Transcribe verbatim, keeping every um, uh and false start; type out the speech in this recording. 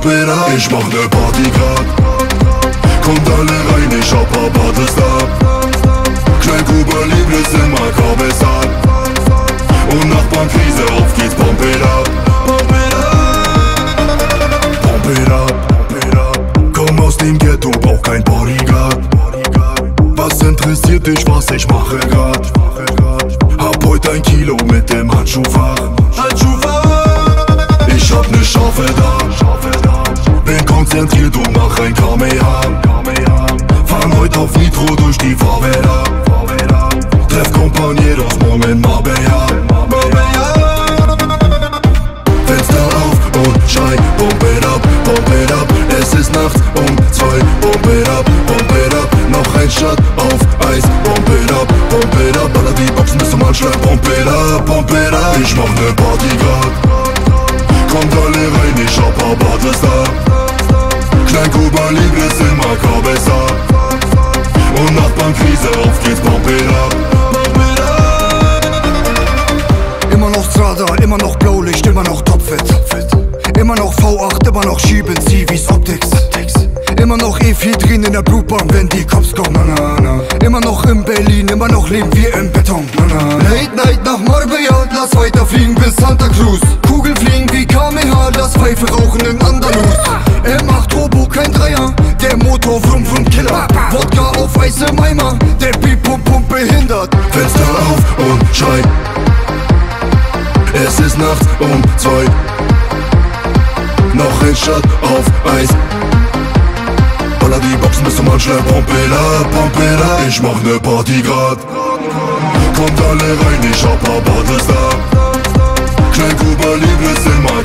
pump it up. Ich mach ne Party grad, kommt alle rein, ich hab paar Partys da. Knallkuber, Lieblingszimmer, Kabelsaat. Und Nachbarnkrise, auf geht's, pump it up. Pump it up, pump it up, pump it up. Komm aus dem Ghetto, brauch kein Bodyguard. Was interessiert dich, was ich mache grad? Hab heute ein Kilo mit dem Handschuhfach. Ich hab ne Schaufel da, bin konzentriert und mach ein Kamea. Fahren heute auf Nitro durch die Fahrwälder. Treff Compañeros morgen in Marbella. Fenster auf und schrei, pump it up, pump it up. Es ist nachts um zwei, pump it up, pump it up. Noch ein Shot auf Eis, pump it up, pump it up. Baller die Boxen bis zum Anschlag, pump it up, pump it up. Ich mach ne Party grad, kommt alle rein, ich hab paar Partys da. Kleinkuber, Lieblingszimmer, Kabelsaat. Und Nachbarnkrise, auf geht's, pump it up, pump it up. Immer noch Strada, immer noch Blaulicht, immer noch topfit. Immer noch V acht, immer noch schieben sie wie's Optics. Immer noch Ephedrin in der Blutbahn, wenn die Cops kommen. Na, na. Immer noch in Berlin, immer noch leben wir im Beton. Na, na. Late Night nach Marbella, lass weiter fliegen bis Santa Cruz. Kugel fliegen wie Kameha, lass Pfeife rauchen in Andalus. Er macht Turbo, kein Dreier, der Motor Vrum Vrum Killer. Wodka auf Eis im Eimer, der Beat Pump Pump behindert. Fenster auf und schrei, es ist nachts um zwei. Noch ein Shot auf Eis. Baller die Boxen bis zum Anschlag, pump it up, pump it up. Ich mach ne Party grad, kommt alle rein, ich hab paar Partys da. Kleinkuber, Lieblingszimmer,